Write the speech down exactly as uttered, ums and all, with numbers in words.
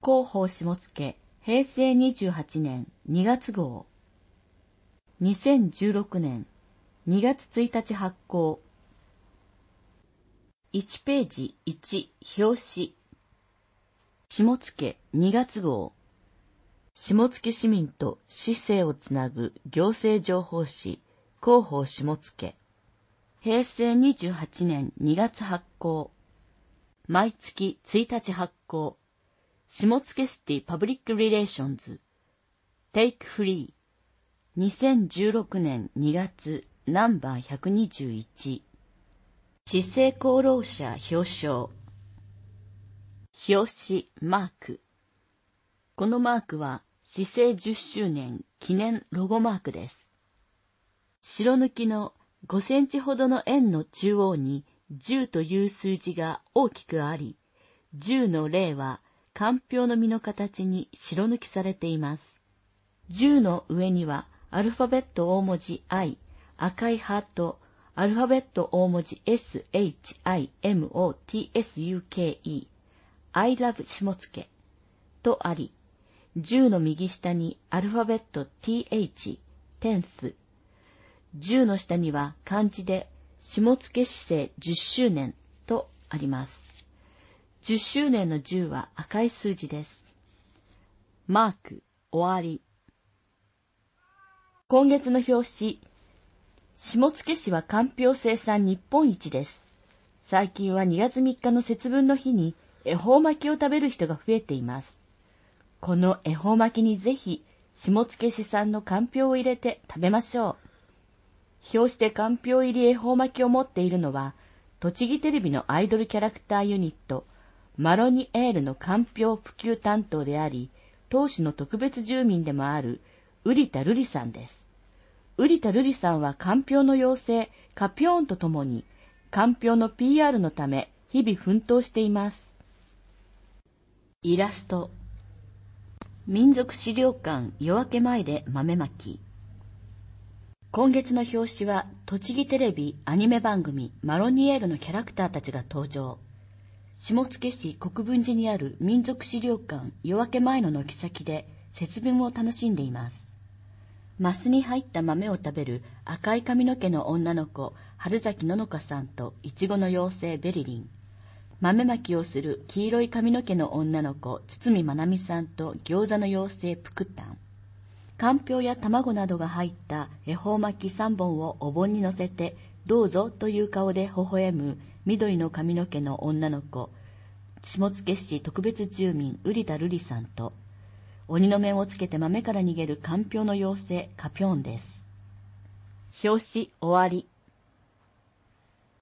広報下野、平成にじゅうはちねんにがつ号。にせんじゅうろくねんにがつついたち発行。いちページいち、表紙。下野にがつ号。下野市民と市政をつなぐ行政情報誌、広報下野。平成にじゅうはちねんにがつ発行。毎月ついたち発行。下野シティパブリックリレーションズ。テイクフリー。にせんじゅうろくねんにがつナンバーひゃくにじゅういち。市政功労者表彰。表紙マーク。このマークは市政じゅっしゅうねん記念ロゴマークです。白抜きのごセンチほどの円の中央にじゅうという数字が大きくあり、じゅうの例はかんぴょうの実の形に白抜きされています。じゅうの上にはアルファベット大文字 I、赤いハート、アルファベット大文字 S、H、I、M、O、T、S、U、K、E、I love 下野とあり、じゅうの右下にアルファベット ティーエイチ、テンス、じゅうの下には漢字で下野市政じゅっしゅうねんとあります。じゅっしゅうねんのじゅうは赤い数字です。マーク、終わり。今月の表紙。下野市はかんぴょう生産日本一です。最近はにがつみっかの節分の日に恵方巻きを食べる人が増えています。この恵方巻きにぜひ下野市産のかんぴょうを入れて食べましょう。表紙でかんぴょう入り恵方巻きを持っているのは、栃木テレビのアイドルキャラクターユニット、マロニエールのかんぴょう普及担当であり、当主の特別住民でもある瓜田瑠璃さんです。瓜田瑠璃さんはかんぴょうの妖精カピョーンと共にかんぴょうの ピーアール のため日々奮闘しています。イラスト。民族資料館夜明け前で豆まき。今月の表紙は栃木テレビアニメ番組マロニエールのキャラクターたちが登場。下野市国分寺にある民族資料館夜明け前の軒先で節分を楽しんでいます。マスに入った豆を食べる赤い髪の毛の女の子春崎ののかさんといちごの妖精ベリリン、豆まきをする黄色い髪の毛の女の子堤まなみさんと餃子の妖精プクタン、かんぴょうや卵などが入った恵方巻きさんぼんをお盆に乗せてどうぞという顔で微笑む緑の髪の毛の女の子下野市特別住民瓜田瑠璃さんと、鬼の面をつけて豆から逃げるかんぴょうの妖精カピョーンです。表紙終わり。